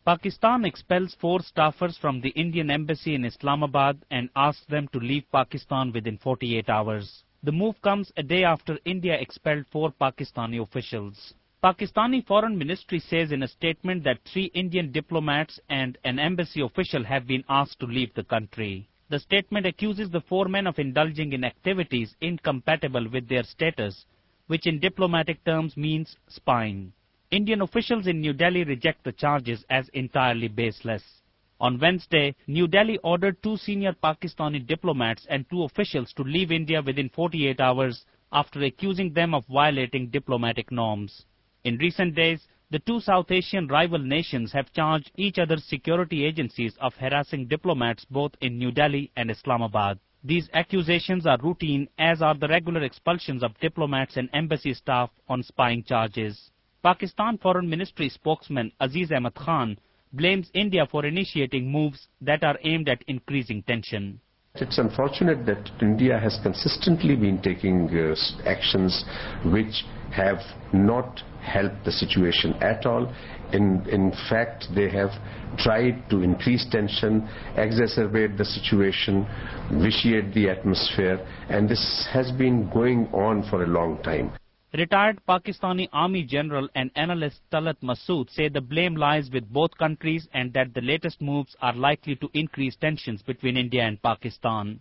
Pakistan expels 4 staffers from the Indian embassy in Islamabad and asks them to leave Pakistan within 48 hours. The move comes a day after India expelled 4 Pakistani officials. Pakistani Foreign Ministry says in a statement that 3 Indian diplomats and an embassy official have been asked to leave the country. The statement accuses the 4 men of indulging in activities incompatible with their status, which in diplomatic terms means spying. Indian officials in New Delhi reject the charges as entirely baseless. On Wednesday, New Delhi ordered 2 senior Pakistani diplomats and 2 officials to leave India within 48 hours after accusing them of violating diplomatic norms. In recent days, the 2 South Asian rival nations have charged each other's security agencies of harassing diplomats both in New Delhi and Islamabad. These accusations are routine, as are the regular expulsions of diplomats and embassy staff on spying charges. Pakistan Foreign Ministry spokesman Aziz Ahmad Khan blames India for initiating moves that are aimed at increasing tension. It's unfortunate that India has consistently been taking actions which have not helped the situation at all. In fact, they have tried to increase tension, exacerbate the situation, vitiate the atmosphere, and this has been going on for a long time. Retired Pakistani Army General and analyst Talat Masood say the blame lies with both countries and that the latest moves are likely to increase tensions between India and Pakistan.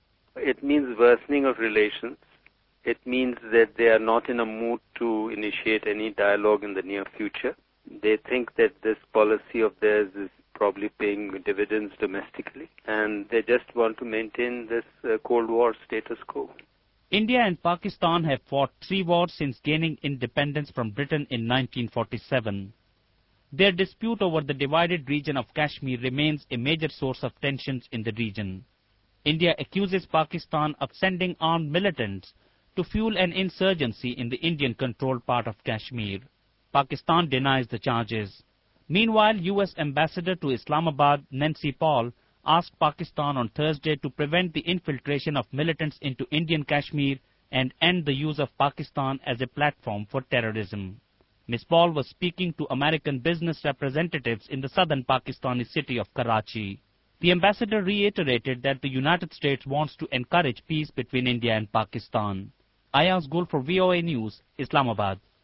It means worsening of relations. It means that they are not in a mood to initiate any dialogue in the near future. They think that this policy of theirs is probably paying dividends domestically, and they just want to maintain this Cold War status quo. India and Pakistan have fought 3 wars since gaining independence from Britain in 1947. Their dispute over the divided region of Kashmir remains a major source of tensions in the region. India accuses Pakistan of sending armed militants to fuel an insurgency in the Indian-controlled part of Kashmir. Pakistan denies the charges. Meanwhile, U.S. Ambassador to Islamabad, Nancy Paul, asked Pakistan on Thursday to prevent the infiltration of militants into Indian Kashmir and end the use of Pakistan as a platform for terrorism. Ms. Paul was speaking to American business representatives in the southern Pakistani city of Karachi. The ambassador reiterated that the United States wants to encourage peace between India and Pakistan. Ayaz Gul for VOA News, Islamabad.